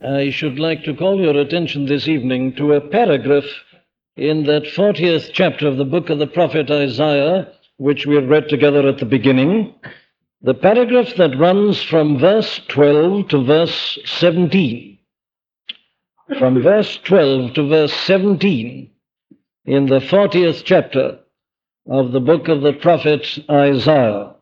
I should like to call your attention this evening to a paragraph in that 40th chapter of the book of the prophet Isaiah, which we read together at the beginning, the paragraph that runs from verse 12 to verse 17. From verse 12 to verse 17 in the 40th chapter of the book of the prophet Isaiah.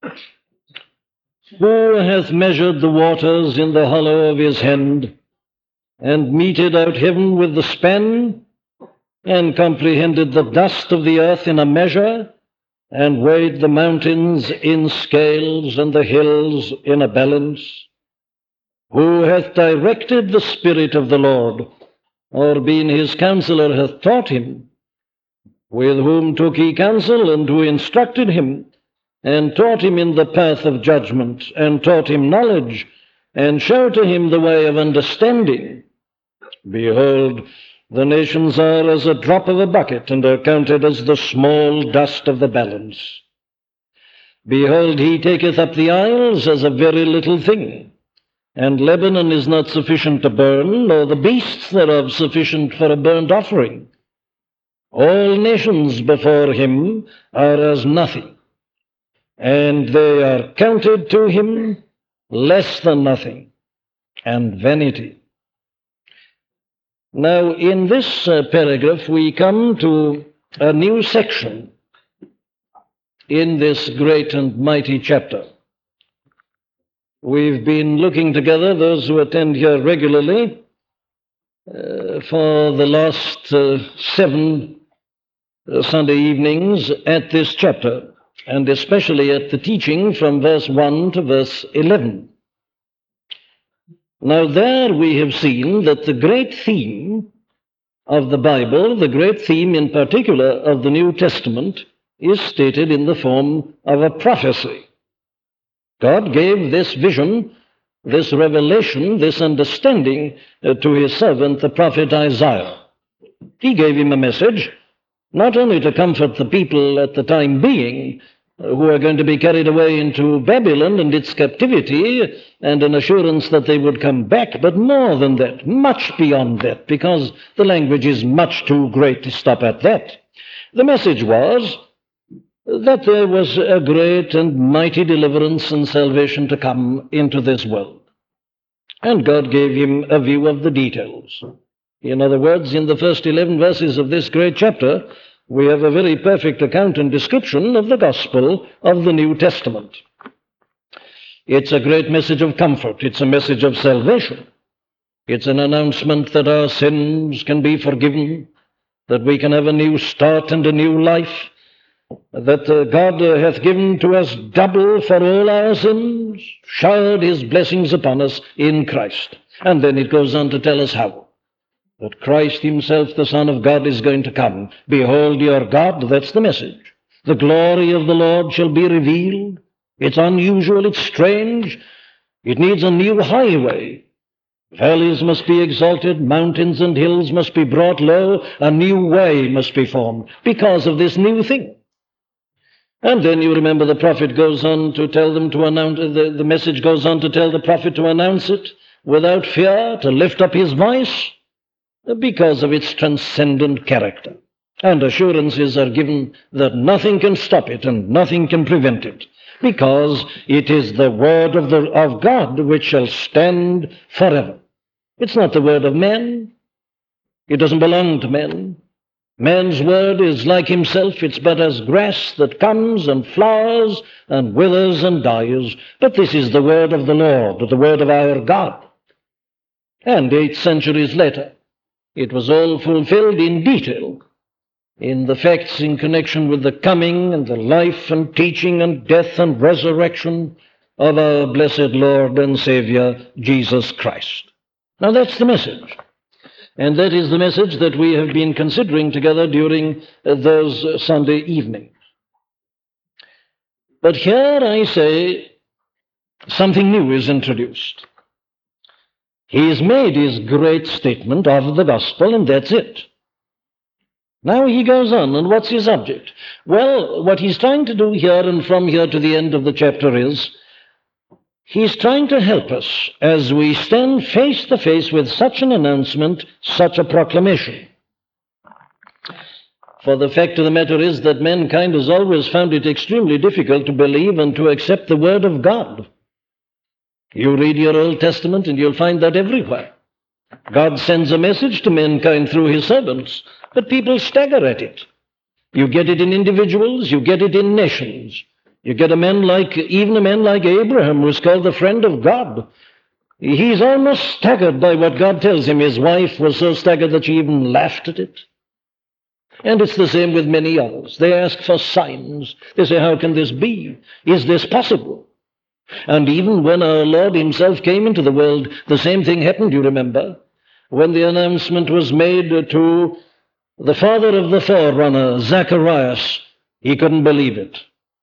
Who hath measured the waters in the hollow of his hand, and meted out heaven with the span, and comprehended the dust of the earth in a measure, and weighed the mountains in scales, and the hills in a balance? Who hath directed the Spirit of the Lord, or been his counselor hath taught him? With whom took he counsel, and who instructed him, and taught him in the path of judgment, and taught him knowledge, and showed to him the way of understanding? Behold, the nations are as a drop of a bucket, and are counted as the small dust of the balance. Behold, he taketh up the isles as a very little thing, and Lebanon is not sufficient to burn, nor the beasts thereof sufficient for a burnt offering. All nations before him are as nothing, and they are counted to him less than nothing, and vanity. Now, in this paragraph, we come to a new section in this great and mighty chapter. We've been looking together, those who attend here regularly, for the last 7 Sunday evenings at this chapter, and especially at the teaching from verse 1 to verse 11. Now, there we have seen that the great theme of the Bible, the great theme in particular of the New Testament, is stated in the form of a prophecy. God gave this vision, this revelation, this understanding to his servant, the prophet Isaiah. He gave him a message, not only to comfort the people at the time being, who are going to be carried away into Babylon and its captivity, and an assurance that they would come back, but more than that, much beyond that, because the language is much too great to stop at that. The message was that there was a great and mighty deliverance and salvation to come into this world. And God gave him a view of the details. In other words, in the first 11 verses of this great chapter, we have a very perfect account and description of the gospel of the New Testament. It's a great message of comfort. It's a message of salvation. It's an announcement that our sins can be forgiven, that we can have a new start and a new life, that God hath given to us double for all our sins, showered his blessings upon us in Christ. And then it goes on to tell us how. That Christ himself, the Son of God, is going to come. Behold your God, that's the message. The glory of the Lord shall be revealed. It's unusual, it's strange. It needs a new highway. Valleys must be exalted, mountains and hills must be brought low, a new way must be formed because of this new thing. And then you remember the prophet goes on to tell them to announce, the message goes on to tell the prophet to announce it without fear, to lift up his voice, because of its transcendent character. And assurances are given that nothing can stop it and nothing can prevent it, because it is the word of God which shall stand forever. It's not the word of man. It doesn't belong to men. Man's word is like himself. It's but as grass that comes and flowers and withers and dies. But this is the word of the Lord, the word of our God. And 8 centuries later, it was all fulfilled in detail in the facts in connection with the coming and the life and teaching and death and resurrection of our blessed Lord and Savior, Jesus Christ. Now that's the message. And that is the message that we have been considering together during those Sunday evenings. But here I say something new is introduced. He's made his great statement of the gospel, and that's it. Now he goes on, and what's his object? Well, what he's trying to do here and from here to the end of the chapter is He's trying to help us as we stand face to face with such an announcement, such a proclamation. For the fact of the matter is that mankind has always found it extremely difficult to believe and to accept the Word of God. You read your Old Testament and you'll find that everywhere. God sends a message to mankind through his servants, but people stagger at it. You get it in individuals, you get it in nations. You get even a man like Abraham, who's called the friend of God. He's almost staggered by what God tells him. His wife was so staggered that she even laughed at it. And it's the same with many others. They ask for signs. They say, how can this be? Is this possible? And even when our Lord himself came into the world, the same thing happened, you remember? When the announcement was made to the father of the forerunner, Zacharias, he couldn't believe it.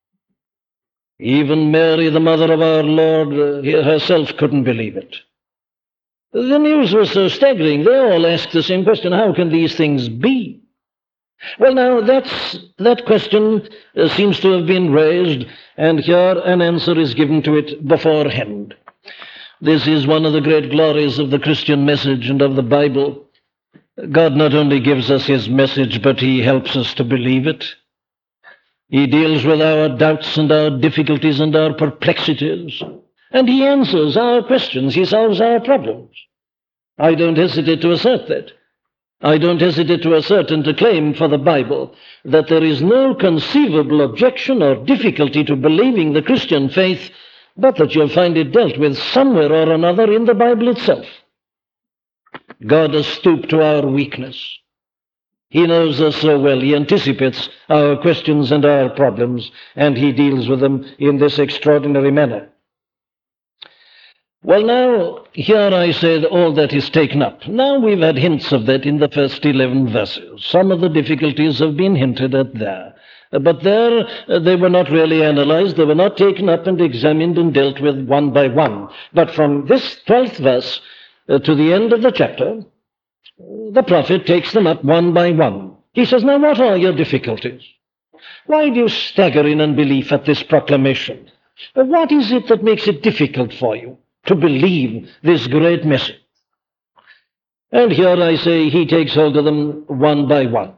Even Mary, the mother of our Lord, herself couldn't believe it. The news was so staggering, they all asked the same question, how can these things be? Well, now, that question seems to have been raised, and here an answer is given to it beforehand. This is one of the great glories of the Christian message and of the Bible. God not only gives us his message, but he helps us to believe it. He deals with our doubts and our difficulties and our perplexities, and he answers our questions. He solves our problems. I don't hesitate to assert that. I don't hesitate to assert and to claim for the Bible that there is no conceivable objection or difficulty to believing the Christian faith, but that you'll find it dealt with somewhere or another in the Bible itself. God has stooped to our weakness. He knows us so well. He anticipates our questions and our problems, and he deals with them in this extraordinary manner. Well, now, here I said all that is taken up. Now we've had hints of that in the first 11 verses. Some of the difficulties have been hinted at there. But there, they were not really analyzed. They were not taken up and examined and dealt with one by one. But from this 12th verse to the end of the chapter, the prophet takes them up one by one. He says, now what are your difficulties? Why do you stagger in unbelief at this proclamation? What is it that makes it difficult for you to believe this great message? And here I say he takes hold of them one by one.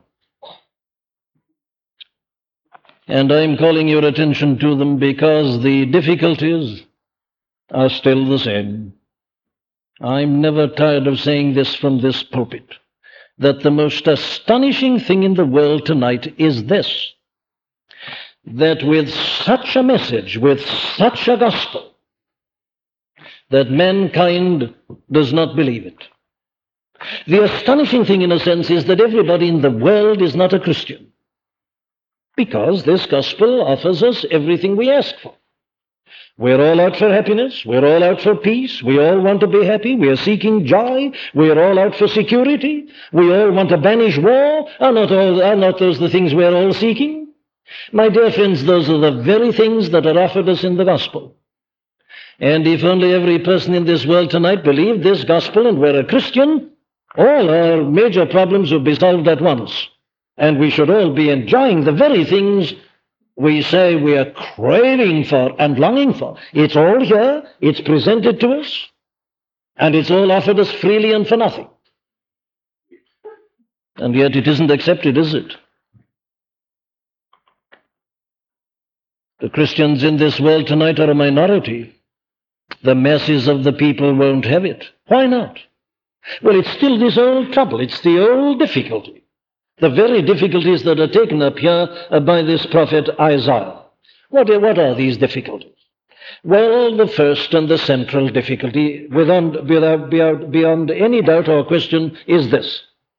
And I'm calling your attention to them because the difficulties are still the same. I'm never tired of saying this from this pulpit, that the most astonishing thing in the world tonight is this, that with such a message, with such a gospel, that mankind does not believe it. The astonishing thing, in a sense, is that everybody in the world is not a Christian, because this gospel offers us everything we ask for. We're all out for happiness. We're all out for peace. We all want to be happy. We are seeking joy. We're all out for security. We all want to banish war. Are not those the things we're all seeking? My dear friends, those are the very things that are offered us in the gospel. And if only every person in this world tonight believed this gospel and were a Christian, all our major problems would be solved at once. And we should all be enjoying the very things we say we are craving for and longing for. It's all here, it's presented to us, and it's all offered us freely and for nothing. And yet it isn't accepted, is it? The Christians in this world tonight are a minority. The masses of the people won't have it. Why not? Well, it's still this old trouble. It's the old difficulty. The very difficulties that are taken up here by this prophet Isaiah. What are these difficulties? Well, the first and the central difficulty, beyond any doubt or question, is this: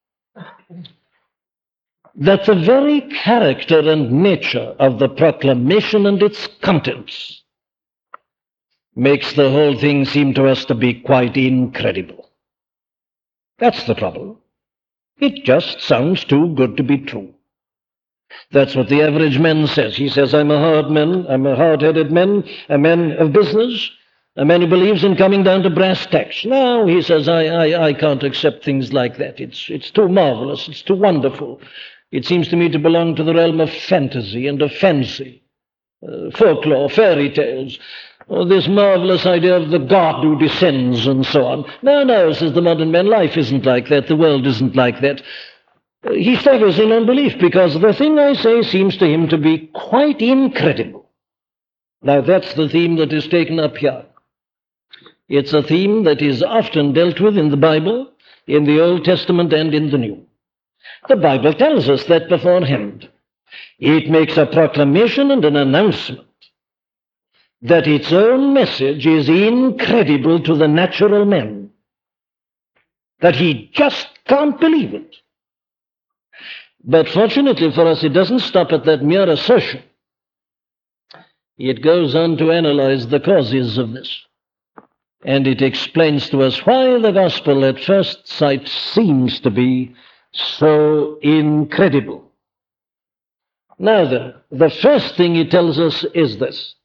that the very character and nature of the proclamation and its contents makes the whole thing seem to us to be quite incredible. That's the trouble. It just sounds too good to be true. That's what the average man says. He says, I'm a hard-headed man, a man of business, a man who believes in coming down to brass tacks. No, he says, I can't accept things like that. It's too marvelous, it's too wonderful. It seems to me to belong to the realm of fantasy and of fancy, folklore, fairy tales. or this marvelous idea of the God who descends and so on. No, no, says the modern man, life isn't like that, the world isn't like that. He staggers in unbelief because the thing I say seems to him to be quite incredible. Now that's the theme that is taken up here. It's a theme that is often dealt with in the Bible, in the Old Testament and in the New. The Bible tells us that beforehand. It makes a proclamation and an announcement that its own message is incredible to the natural man, that he just can't believe it. But fortunately for us, it doesn't stop at that mere assertion. It goes on to analyze the causes of this. And it explains to us why the gospel at first sight seems to be so incredible. Now then, the first thing it tells us is this,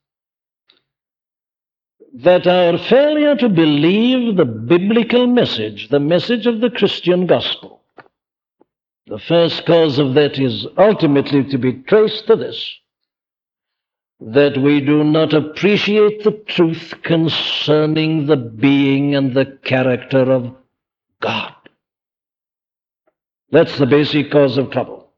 that our failure to believe the biblical message, the message of the Christian gospel, the first cause of that is ultimately to be traced to this, that we do not appreciate the truth concerning the being and the character of God. That's the basic cause of trouble.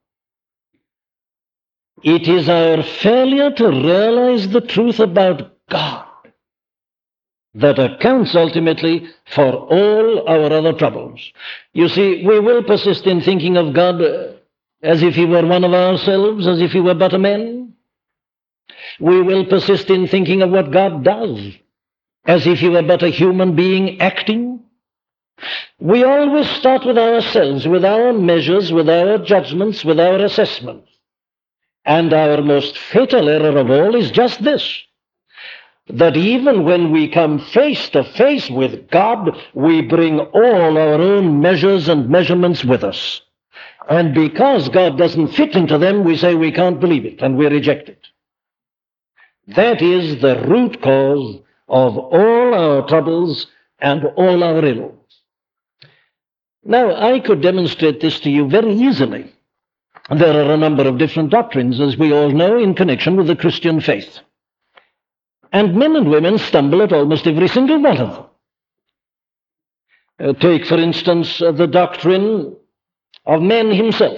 It is our failure to realize the truth about God that accounts ultimately for all our other troubles. You see, we will persist in thinking of God as if he were one of ourselves, as if he were but a man. We will persist in thinking of what God does as if he were but a human being acting. We always start with ourselves, with our measures, with our judgments, with our assessments. And our most fatal error of all is just this, that even when we come face to face with God, we bring all our own measures and measurements with us. And because God doesn't fit into them, we say we can't believe it, and we reject it. That is the root cause of all our troubles and all our ills. Now, I could demonstrate this to you very easily. There are a number of different doctrines, as we all know, in connection with the Christian faith. And men and women stumble at almost every single one of them. Take, for instance, the doctrine of man himself.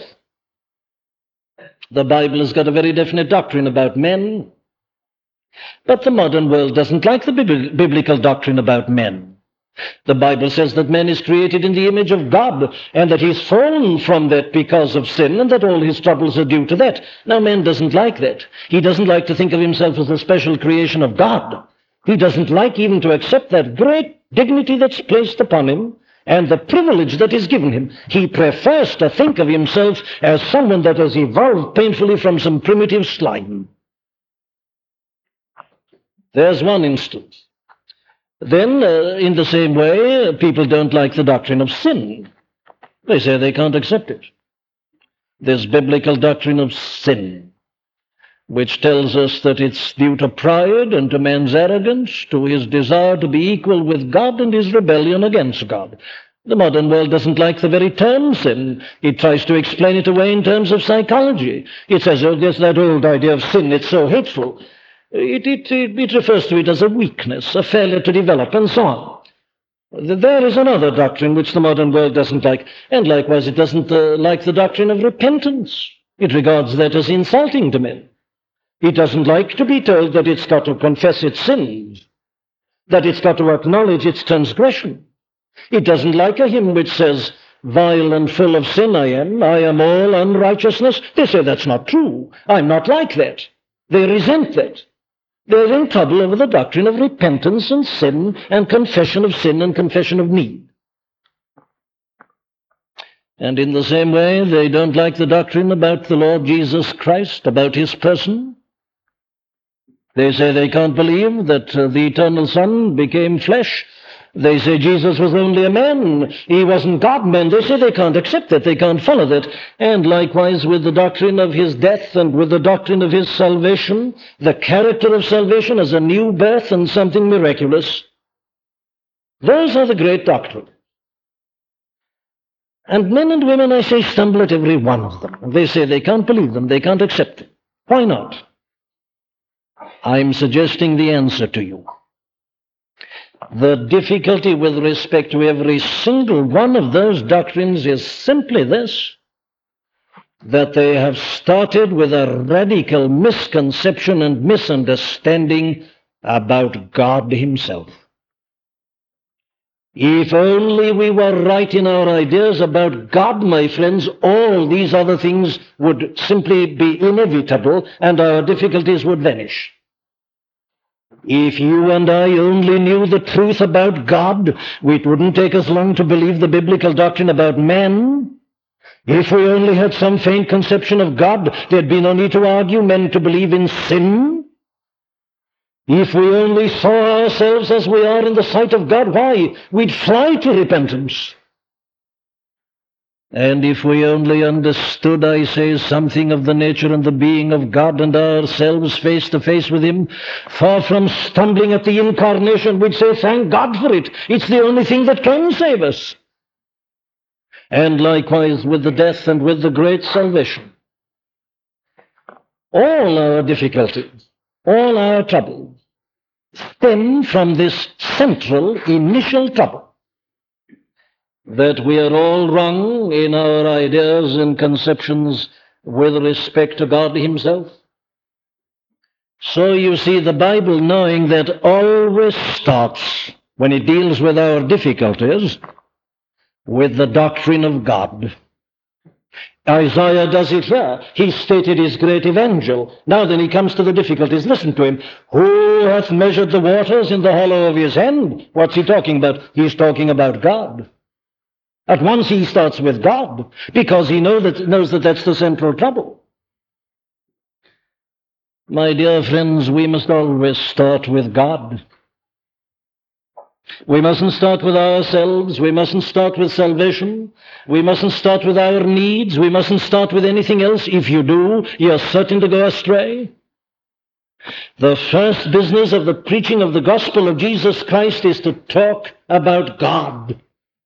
The Bible has got a very definite doctrine about men, but the modern world doesn't like the biblical doctrine about men. The Bible says that man is created in the image of God, and that he's fallen from that because of sin, and that all his troubles are due to that. Now, man doesn't like that. He doesn't like to think of himself as a special creation of God. He doesn't like even to accept that great dignity that's placed upon him and the privilege that is given him. He prefers to think of himself as someone that has evolved painfully from some primitive slime. There's one instance. Then, in the same way, people don't like the doctrine of sin. They say they can't accept it. This biblical doctrine of sin, which tells us that it's due to pride and to man's arrogance, to his desire to be equal with God and his rebellion against God. The modern world doesn't like the very term sin. It tries to explain it away in terms of psychology. It says, oh, there's that old idea of sin, it's so hateful. It refers to it as a weakness, a failure to develop, and so on. There is another doctrine which the modern world doesn't like, and likewise it doesn't like the doctrine of repentance. It regards that as insulting to men. It doesn't like to be told that it's got to confess its sins, that it's got to acknowledge its transgression. It doesn't like a hymn which says, vile and full of sin I am all unrighteousness. They say that's not true. I'm not like that. They resent that. They're in trouble over the doctrine of repentance and sin and confession of sin and confession of need. And in the same way, they don't like the doctrine about the Lord Jesus Christ, about his person. They say they can't believe that the eternal Son became flesh. They say Jesus was only a man. He wasn't God, man. They say they can't accept that. They can't follow that. And likewise with the doctrine of his death and with the doctrine of his salvation, the character of salvation as a new birth and something miraculous. Those are the great doctrines. And men and women, I say, stumble at every one of them. They say they can't believe them. They can't accept them. Why not? I'm suggesting the answer to you. The difficulty with respect to every single one of those doctrines is simply this, that they have started with a radical misconception and misunderstanding about God Himself. If only we were right in our ideas about God, my friends, all these other things would simply be inevitable and our difficulties would vanish. If you and I only knew the truth about God, it wouldn't take us long to believe the biblical doctrine about man. If we only had some faint conception of God, there'd be no need to argue men to believe in sin. If we only saw ourselves as we are in the sight of God, why, we'd fly to repentance. And if we only understood, I say, something of the nature and the being of God and ourselves face to face with Him, far from stumbling at the incarnation, we'd say, thank God for it. It's the only thing that can save us. And likewise with the death and with the great salvation. All our difficulties, all our troubles, stem from this central initial trouble, that we are all wrong in our ideas and conceptions with respect to God Himself. So you see, the Bible, knowing that, always starts, when it deals with our difficulties, with the doctrine of God. Isaiah does it here. He stated his great evangel. Now then he comes to the difficulties. Listen to him. Who hath measured the waters in the hollow of his hand? What's he talking about? He's talking about God. At once he starts with God, because he knows that that's the central trouble. My dear friends, we must always start with God. We mustn't start with ourselves. We mustn't start with salvation. We mustn't start with our needs. We mustn't start with anything else. If you do, you're certain to go astray. The first business of the preaching of the gospel of Jesus Christ is to talk about God.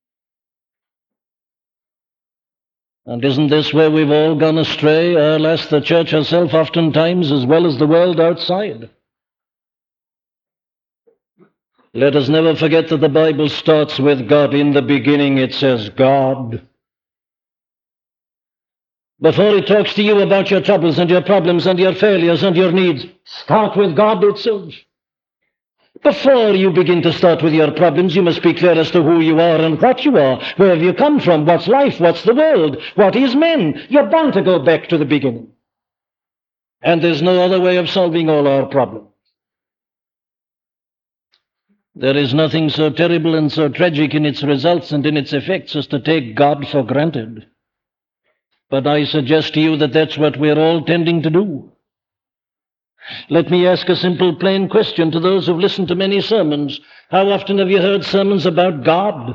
And isn't this where we've all gone astray? Alas, the church herself oftentimes, as well as the world outside. Let us never forget that the Bible starts with God. In the beginning it says God. Before it talks to you about your troubles and your problems and your failures and your needs, start with God itself. Before you begin to start with your problems, you must be clear as to who you are and what you are. Where have you come from? What's life? What's the world? What is man? You're bound to go back to the beginning. And there's no other way of solving all our problems. There is nothing so terrible and so tragic in its results and in its effects as to take God for granted. But I suggest to you that that's what we're all tending to do. Let me ask a simple, plain question to those who've listened to many sermons. How often have you heard sermons about God?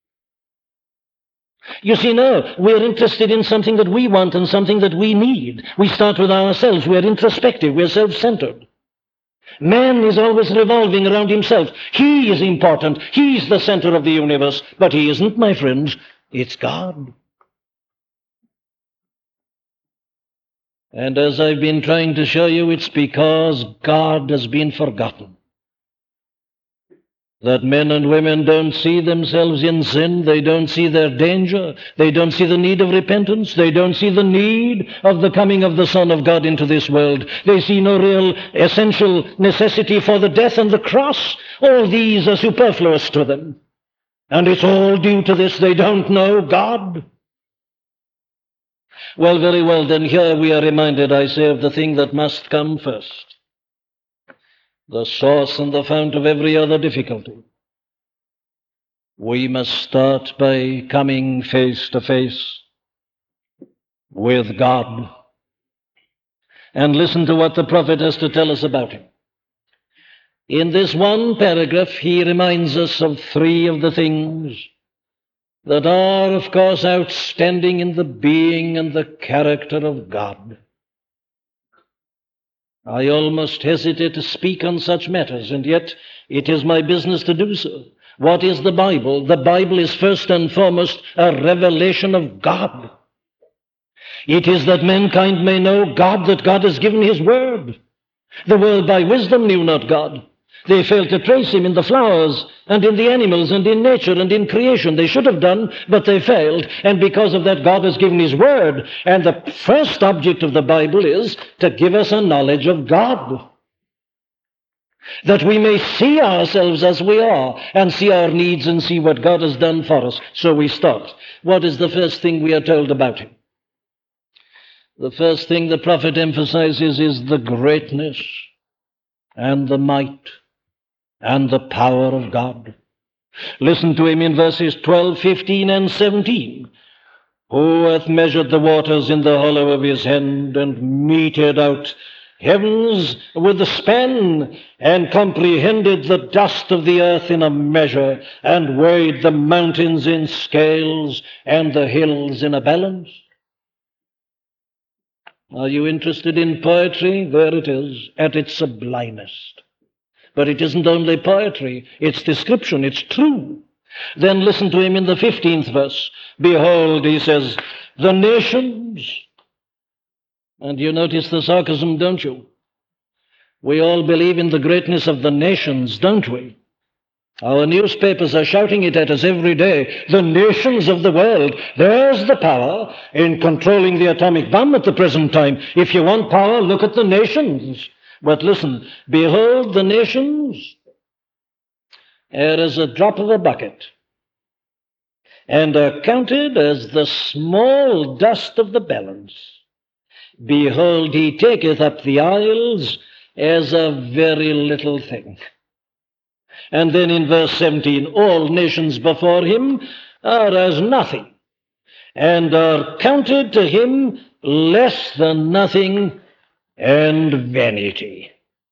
You see, no, we're interested in something that we want and something that we need. We start with ourselves. We're introspective. We're self-centered. Man is always revolving around himself. He is important. He's the center of the universe. But he isn't, my friends. It's God. And as I've been trying to show you, it's because God has been forgotten. That men and women don't see themselves in sin. They don't see their danger. They don't see the need of repentance. They don't see the need of the coming of the Son of God into this world. They see no real essential necessity for the death and the cross. All these are superfluous to them. And it's all due to this. They don't know God. Well, very well, then here we are reminded, I say, of the thing that must come first. The source and the fount of every other difficulty. We must start by coming face to face with God. And listen to what the prophet has to tell us about Him. In this one paragraph, he reminds us of three of the things that are, of course, outstanding in the being and the character of God. I almost hesitate to speak on such matters, and yet it is my business to do so. What is the Bible? The Bible is first and foremost a revelation of God. It is that mankind may know God, that God has given His Word. The world by wisdom knew not God. They failed to trace him in the flowers and in the animals and in nature and in creation. They should have done, but they failed. And because of that, God has given his word. And the first object of the Bible is to give us a knowledge of God, that we may see ourselves as we are and see our needs and see what God has done for us. So we start. What is the first thing we are told about him? The first thing the prophet emphasizes is the greatness and the might and the power of God. Listen to him in verses 12, 15, and 17. Who hath measured the waters in the hollow of his hand, and meted out heavens with a span, and comprehended the dust of the earth in a measure, and weighed the mountains in scales, and the hills in a balance? Are you interested in poetry? There it is, at its sublimest. But it isn't only poetry, it's description, it's true. Then listen to him in the 15th verse. Behold, he says, the nations. And you notice the sarcasm, don't you? We all believe in the greatness of the nations, don't we? Our newspapers are shouting it at us every day. The nations of the world. There's the power in controlling the atomic bomb at the present time. If you want power, look at the nations. But listen, behold the nations, are as a drop of a bucket, and are counted as the small dust of the balance. Behold, he taketh up the isles as a very little thing. And then in verse 17, all nations before him are as nothing, and are counted to him less than nothing and vanity.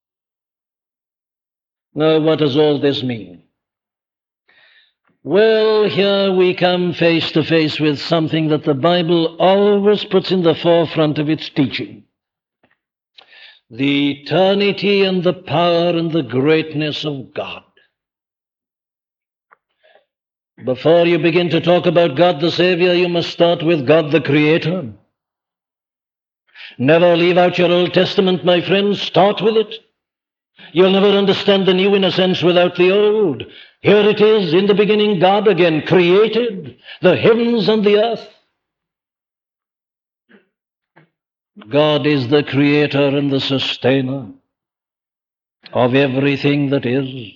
Now, what does all this mean? Well, here we come face to face with something that the Bible always puts in the forefront of its teaching: the eternity and the power and the greatness of God. Before you begin to talk about God the Savior, you must start with God the Creator. Never leave out your Old Testament, my friends. Start with it. You'll never understand the new, in a sense, without the old. Here it is, in the beginning, God again created the heavens and the earth. God is the creator and the sustainer of everything that is.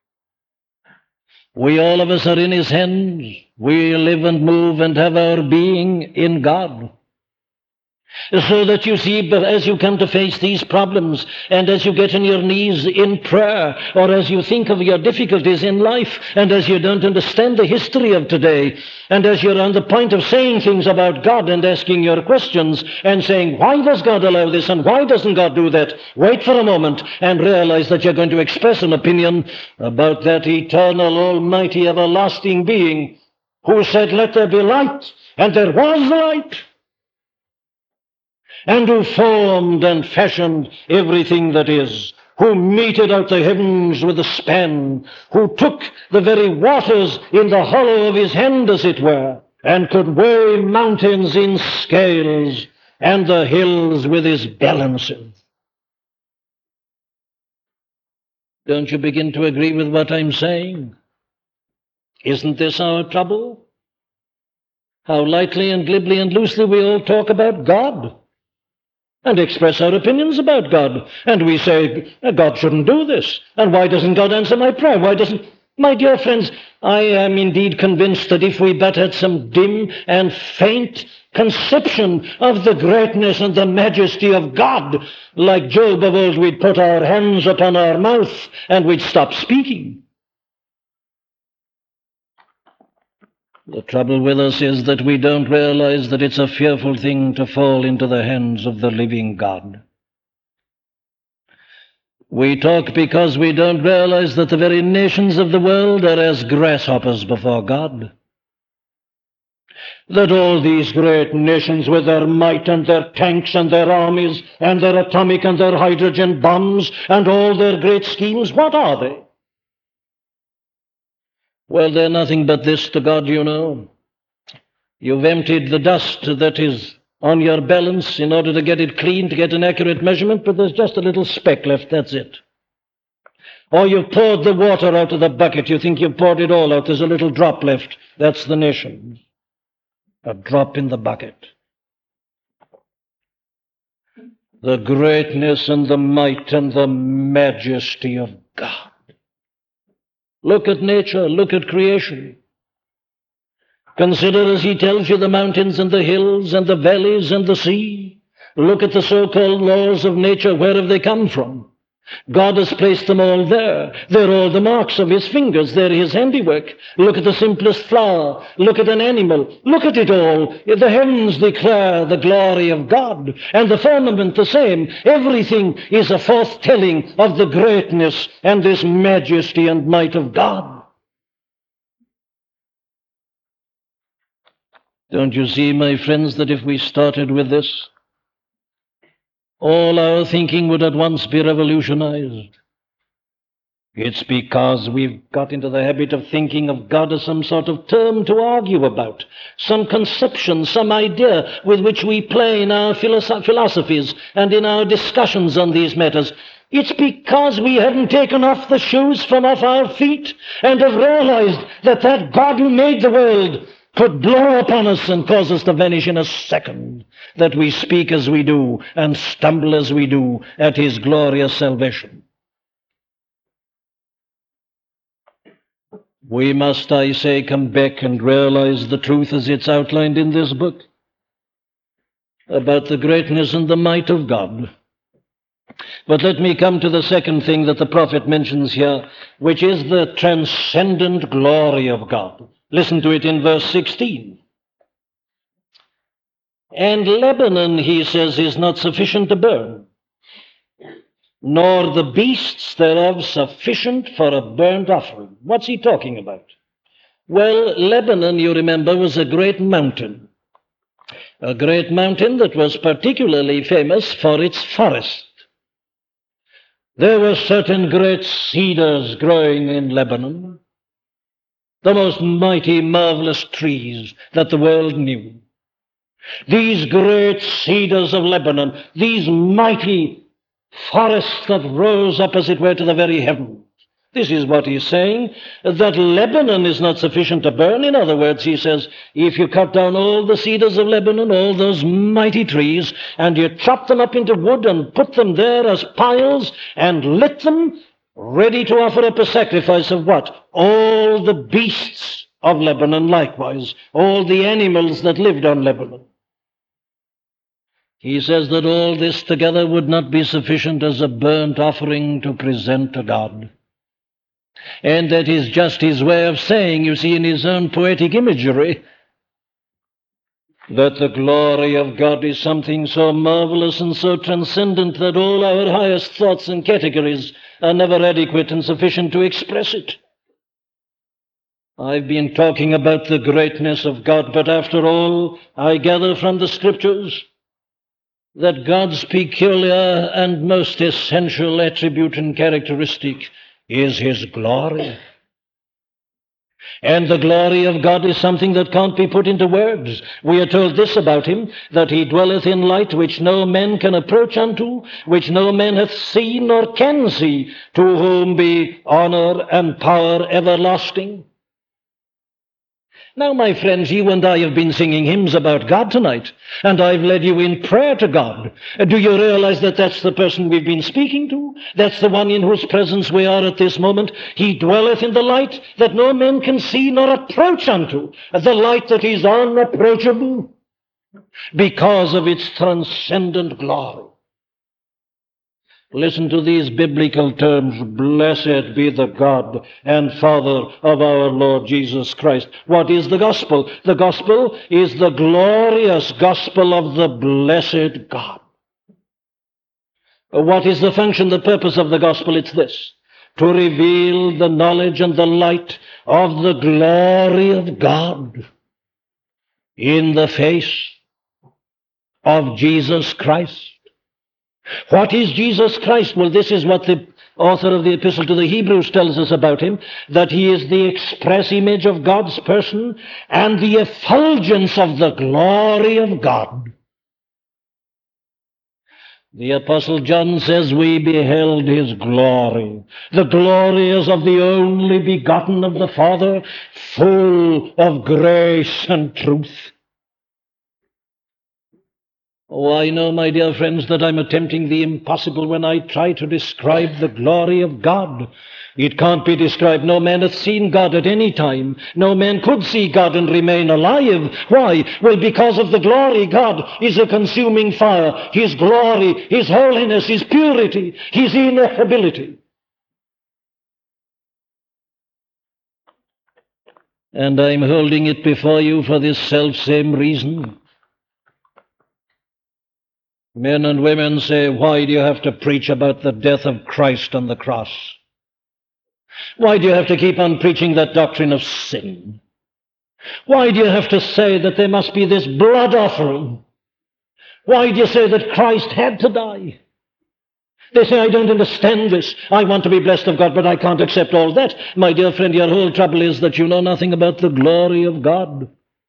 We all of us are in his hands. We live and move and have our being in God. So that you see, but as you come to face these problems, and as you get on your knees in prayer, or as you think of your difficulties in life, and as you don't understand the history of today, and as you're on the point of saying things about God and asking your questions and saying, why does God allow this and why doesn't God do that? Wait for a moment and realize that you're going to express an opinion about that eternal, almighty, everlasting being who said, let there be light, and there was light, and who formed and fashioned everything that is, who meted out the heavens with a span, who took the very waters in the hollow of his hand, as it were, and could weigh mountains in scales, and the hills with his balances. Don't you begin to agree with what I'm saying? Isn't this our trouble? How lightly and glibly and loosely we all talk about God and express our opinions about God. And we say, God shouldn't do this. And why doesn't God answer my prayer? Why doesn't... My dear friends, I am indeed convinced that if we but had some dim and faint conception of the greatness and the majesty of God, like Job of old, we'd put our hands upon our mouth and we'd stop speaking. The trouble with us is that we don't realize that it's a fearful thing to fall into the hands of the living God. We talk because we don't realize that the very nations of the world are as grasshoppers before God. That all these great nations with their might and their tanks and their armies and their atomic and their hydrogen bombs and all their great schemes, what are they? Well, they're nothing but this to God, you know. You've emptied the dust that is on your balance in order to get it clean, to get an accurate measurement, but there's just a little speck left, that's it. Or you've poured the water out of the bucket, you think you've poured it all out, there's a little drop left, that's the nation. A drop in the bucket. The greatness and the might and the majesty of God. Look at nature, look at creation. Consider, as he tells you, the mountains and the hills and the valleys and the sea. Look at the so-called laws of nature. Where have they come from? God has placed them all there. They're all the marks of his fingers. They're his handiwork. Look at the simplest flower. Look at an animal. Look at it all. The heavens declare the glory of God, and the firmament the same. Everything is a forthtelling of the greatness and this majesty and might of God. Don't you see, my friends, that if we started with this, all our thinking would at once be revolutionized? It's because we've got into the habit of thinking of God as some sort of term to argue about, some conception, some idea with which we play in our philosophies and in our discussions on these matters. It's because we haven't taken off the shoes from off our feet and have realized that that God who made the world could blow upon us and cause us to vanish in a second, that we speak as we do and stumble as we do at his glorious salvation. We must, I say, come back and realize the truth as it's outlined in this book about the greatness and the might of God. But let me come to the second thing that the prophet mentions here, which is the transcendent glory of God. Listen to it in verse 16. And Lebanon, he says, is not sufficient to burn, nor the beasts thereof sufficient for a burnt offering. What's he talking about? Well, Lebanon, you remember, was a great mountain that was particularly famous for its forest. There were certain great cedars growing in Lebanon, the most mighty, marvelous trees that the world knew. These great cedars of Lebanon, these mighty forests that rose up, as it were, to the very heavens. This is what he's saying, that Lebanon is not sufficient to burn. In other words, he says, if you cut down all the cedars of Lebanon, all those mighty trees, and you chop them up into wood and put them there as piles and lit them, ready to offer up a sacrifice of what? All the beasts of Lebanon likewise, all the animals that lived on Lebanon. He says that all this together would not be sufficient as a burnt offering to present to God. And that is just his way of saying, you see, in his own poetic imagery, that the glory of God is something so marvelous and so transcendent that all our highest thoughts and categories are never adequate and sufficient to express it. I've been talking about the greatness of God, but after all, I gather from the Scriptures that God's peculiar and most essential attribute and characteristic is his glory. And the glory of God is something that can't be put into words. We are told this about him, that he dwelleth in light which no man can approach unto, which no man hath seen nor can see, to whom be honor and power everlasting. Now, my friends, you and I have been singing hymns about God tonight, and I've led you in prayer to God. Do you realize that that's the person we've been speaking to? That's the one in whose presence we are at this moment. He dwelleth in the light that no man can see nor approach unto, the light that is unapproachable because of its transcendent glory. Listen to these biblical terms. Blessed be the God and Father of our Lord Jesus Christ. What is the gospel? The gospel is the glorious gospel of the blessed God. What is the function, the purpose of the gospel? It's this: to reveal the knowledge and the light of the glory of God in the face of Jesus Christ. What is Jesus Christ? Well, this is what the author of the Epistle to the Hebrews tells us about him, that he is the express image of God's person and the effulgence of the glory of God. The Apostle John says, we beheld his glory. The glory as of the only begotten of the Father, full of grace and truth. Oh, I know, my dear friends, that I'm attempting the impossible when I try to describe the glory of God. It can't be described. No man hath seen God at any time. No man could see God and remain alive. Why? Well, because of the glory. God is a consuming fire. His glory, His holiness, His purity, His ineffability. And I'm holding it before you for this selfsame reason. Men and women say, why do you have to preach about the death of Christ on the cross? Why do you have to keep on preaching that doctrine of sin? Why do you have to say that there must be this blood offering? Why do you say that Christ had to die? They say, I don't understand this. I want to be blessed of God, but I can't accept all that. My dear friend, your whole trouble is that you know nothing about the glory of God.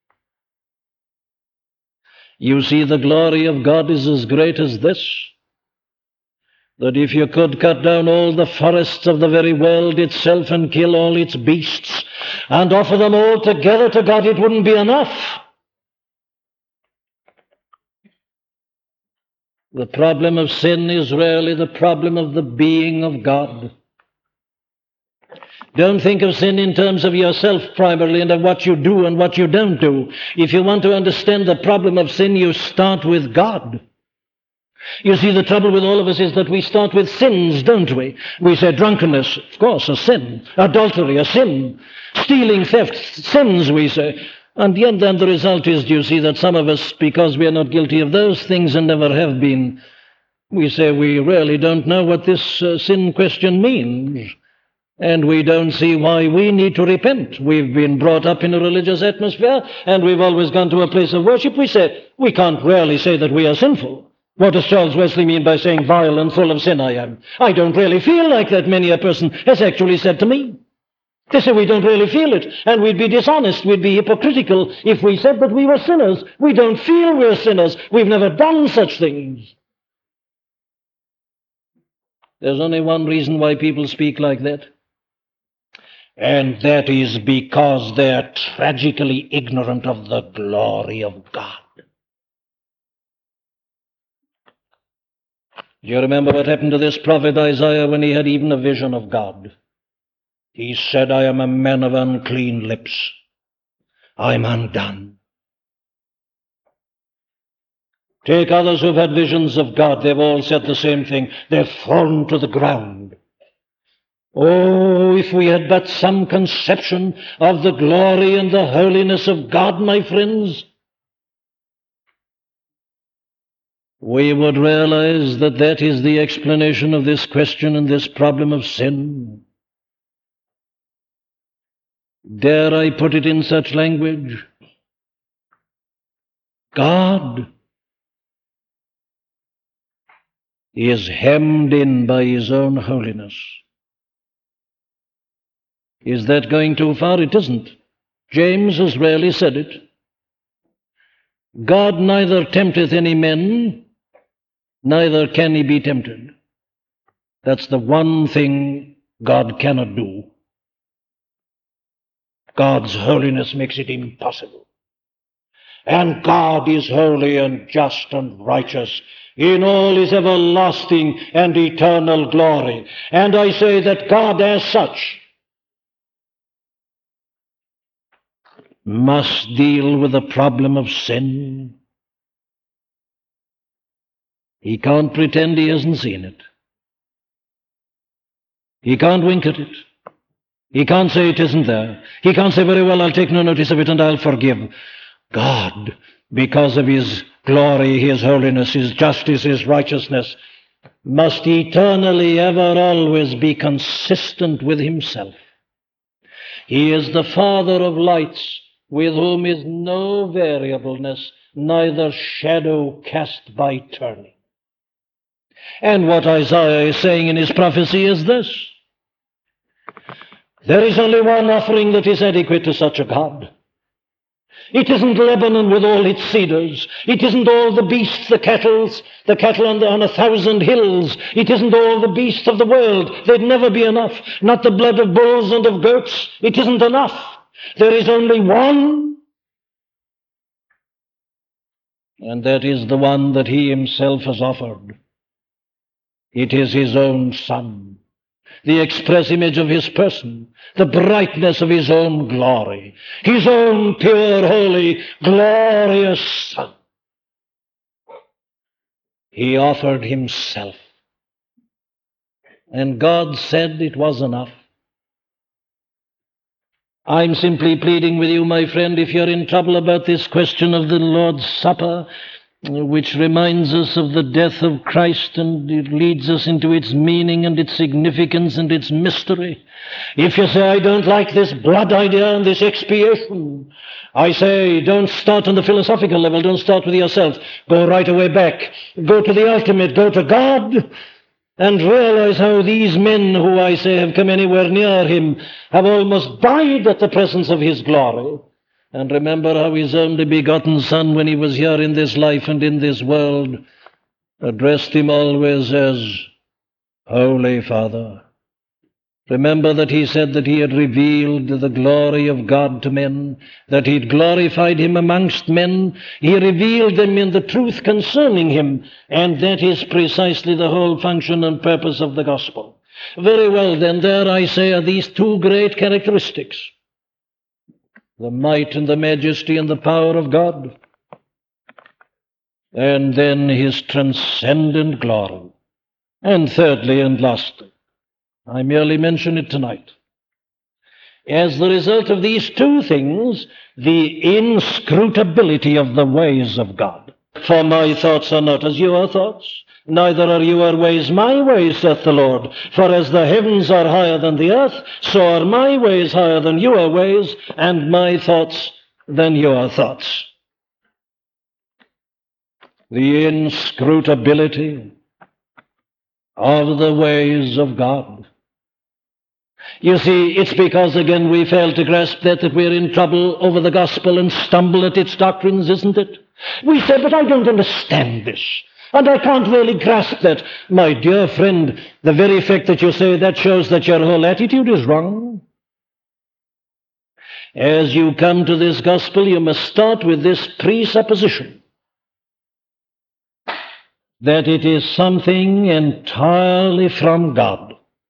You see, the glory of God is as great as this, that if you could cut down all the forests of the very world itself and kill all its beasts and offer them all together to God, it wouldn't be enough. The problem of sin is really the problem of the being of God. Don't think of sin in terms of yourself primarily and of what you do and what you don't do. If you want to understand the problem of sin, you start with God. You see, the trouble with all of us is that we start with sins, don't we? We say drunkenness, of course, a sin. Adultery, a sin. Stealing, theft, sins, we say. And yet then the result is, do you see, that some of us, because we are not guilty of those things and never have been, we say we really don't know what this sin question means. And we don't see why we need to repent. We've been brought up in a religious atmosphere, and we've always gone to a place of worship. We say, we can't really say that we are sinful. What does Charles Wesley mean by saying, vile and full of sin I am? I don't really feel like that, many a person has actually said to me. They say we don't really feel it, and we'd be dishonest, we'd be hypocritical if we said that we were sinners. We don't feel we're sinners. We've never done such things. There's only one reason why people speak like that. And that is because they're tragically ignorant of the glory of God. Do you remember what happened to this prophet Isaiah when he had even a vision of God? He said, I am a man of unclean lips. I'm undone. Take others who've had visions of God. They've all said the same thing. They've fallen to the ground. Oh, if we had but some conception of the glory and the holiness of God, my friends, we would realize that that is the explanation of this question and this problem of sin. Dare I put it in such language? God is hemmed in by His own holiness. Is that going too far? It isn't. James has rarely said it. God neither tempteth any men, neither can He be tempted. That's the one thing God cannot do. God's holiness makes it impossible. And God is holy and just and righteous in all His everlasting and eternal glory. And I say that God as such must deal with the problem of sin. He can't pretend He hasn't seen it. He can't wink at it. He can't say it isn't there. He can't say, very well, I'll take no notice of it and I'll forgive. God, because of His glory, His holiness, His justice, His righteousness, must eternally, ever, always be consistent with Himself. He is the Father of lights, with whom is no variableness, neither shadow cast by turning. And what Isaiah is saying in his prophecy is this: there is only one offering that is adequate to such a God. It isn't Lebanon with all its cedars. It isn't all the beasts, the cattle on 1,000 hills. It isn't all the beasts of the world. There'd never be enough. Not the blood of bulls and of goats. It isn't enough. There is only one, and that is the one that he himself has offered. It is his own Son, the express image of his person, the brightness of his own glory, his own pure, holy, glorious Son. He offered himself, and God said it was enough. I'm simply pleading with you, my friend, if you're in trouble about this question of the Lord's Supper, which reminds us of the death of Christ, and it leads us into its meaning and its significance and its mystery. If you say, I don't like this blood idea and this expiation, I say, don't start on the philosophical level, don't start with yourself. Go right away back. Go to the ultimate, go to God, and realize how these men who I say have come anywhere near him have almost died at the presence of his glory. And remember how his only begotten Son, when he was here in this life and in this world, addressed him always as Holy Father. Remember that he said that he had revealed the glory of God to men, that he'd glorified him amongst men. He revealed them in the truth concerning him, and that is precisely the whole function and purpose of the gospel. Very well, then, there I say are these two great characteristics: the might and the majesty and the power of God, and then his transcendent glory. And thirdly and lastly, I merely mention it tonight, as the result of these two things, the inscrutability of the ways of God. For my thoughts are not as your thoughts, neither are your ways my ways, saith the Lord. For as the heavens are higher than the earth, so are my ways higher than your ways, and my thoughts than your thoughts. The inscrutability of the ways of God. You see, it's because, again, we fail to grasp that we're in trouble over the gospel and stumble at its doctrines, isn't it? We say, but I don't understand this, and I can't really grasp that. My dear friend, the very fact that you say that shows that your whole attitude is wrong. As you come to this gospel, you must start with this presupposition, that it is something entirely from God.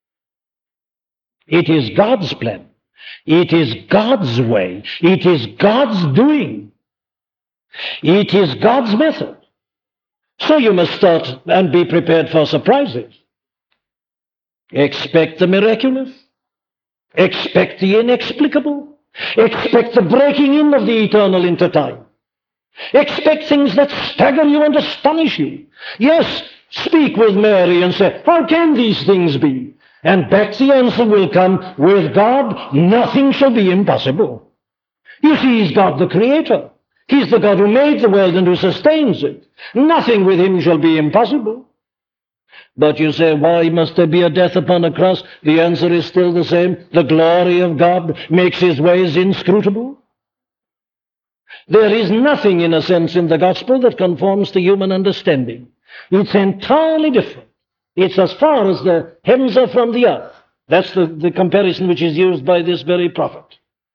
It is God's plan. It is God's way. It is God's doing. It is God's method. So you must start and be prepared for surprises. Expect the miraculous. Expect the inexplicable. Expect the breaking in of the eternal into time. Expect things that stagger you and astonish you. Yes, speak with Mary and say, how can these things be? And back the answer will come, with God nothing shall be impossible. You see, he's God the Creator. He's the God who made the world and who sustains it. Nothing with him shall be impossible. But you say, why must there be a death upon a cross? The answer is still the same. The glory of God makes his ways inscrutable. There is nothing, in a sense, in the gospel that conforms to human understanding. It's entirely different. It's as far as the heavens are from the earth. That's the comparison which is used by this very prophet.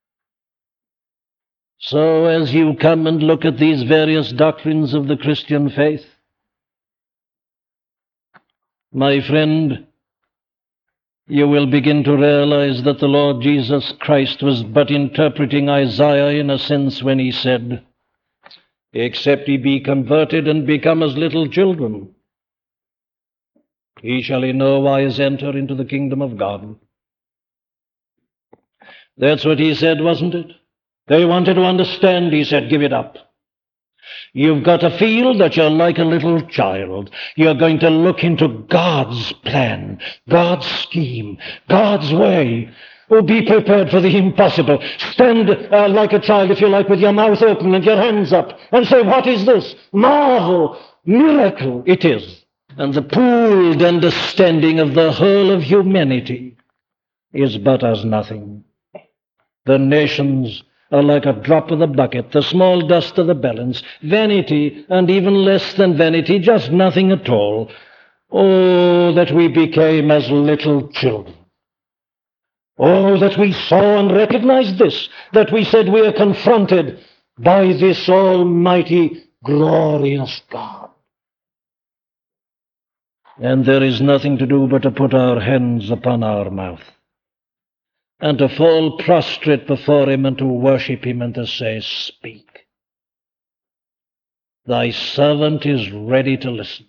So as you come and look at these various doctrines of the Christian faith, my friend, you will begin to realize that the Lord Jesus Christ was but interpreting Isaiah in a sense when he said, except he be converted and become as little children, he shall in no wise enter into the kingdom of God. That's what he said, wasn't it? They wanted to understand. He said, give it up. You've got to feel that you're like a little child. You're going to look into God's plan, God's scheme, God's way. Oh, be prepared for the impossible. Stand like a child, if you like, with your mouth open and your hands up, and say, what is this? Marvel, miracle it is. And the pooled understanding of the whole of humanity is but as nothing. The nations are like a drop of the bucket, the small dust of the balance, vanity, and even less than vanity, just nothing at all. Oh, that we became as little children. Oh, that we saw and recognized this, that we said we are confronted by this almighty, glorious God. And there is nothing to do but to put our hands upon our mouth and to fall prostrate before him and to worship him and to say, speak. Thy servant is ready to listen.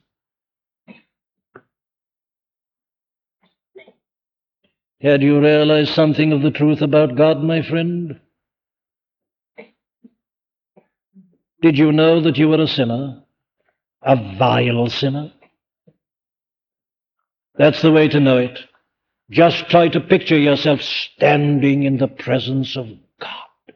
Had you realized something of the truth about God, my friend? Did you know that you were a sinner? A vile sinner? That's the way to know it. Just try to picture yourself standing in the presence of God.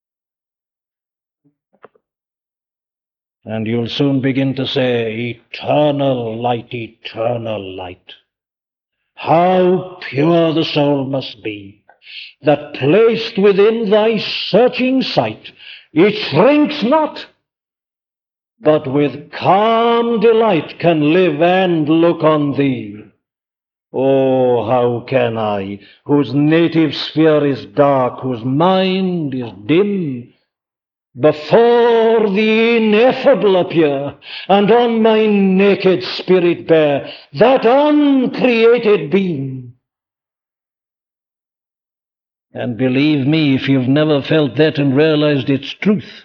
And you'll soon begin to say, eternal light. How pure the soul must be, that placed within thy searching sight, it shrinks not, but with calm delight can live and look on thee. Oh, how can I, whose native sphere is dark, whose mind is dim, before the ineffable appear, and on my naked spirit bear that uncreated beam? And believe me, if you've never felt that and realized its truth,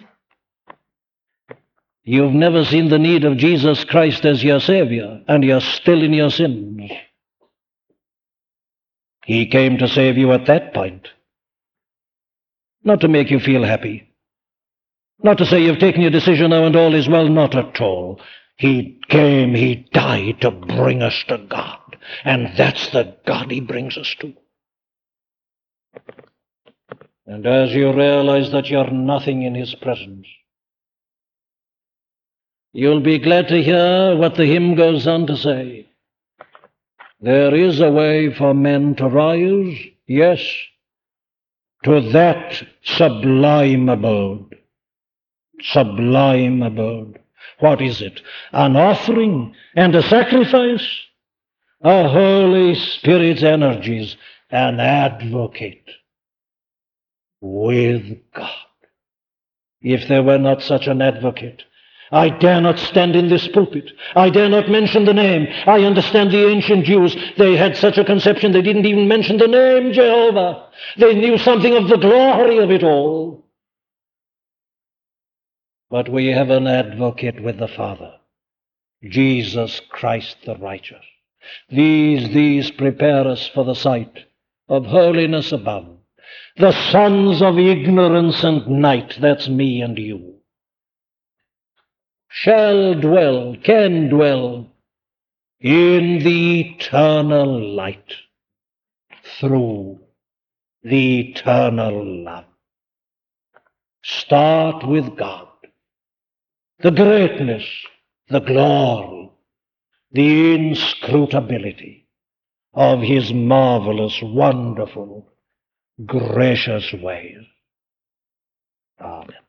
you've never seen the need of Jesus Christ as your Savior, and you're still in your sins. He came to save you at that point, not to make you feel happy, not to say you've taken your decision now and all is well, not at all. He came, he died to bring us to God, and that's the God he brings us to. And as you realize that you're nothing in his presence, you'll be glad to hear what the hymn goes on to say. There is a way for men to rise, yes, to that sublime abode. Sublime abode. What is it? An offering and a sacrifice? A Holy Spirit's energies, an advocate with God. If there were not such an advocate, I dare not stand in this pulpit. I dare not mention the name. I understand the ancient Jews, they had such a conception they didn't even mention the name Jehovah. They knew something of the glory of it all. But we have an advocate with the Father, Jesus Christ the righteous. These prepare us for the sight of holiness above. The sons of ignorance and night, that's me and you, shall dwell, can dwell in the eternal light through the eternal love. Start with God, the greatness, the glory, the inscrutability of his marvelous, wonderful, gracious ways. Amen.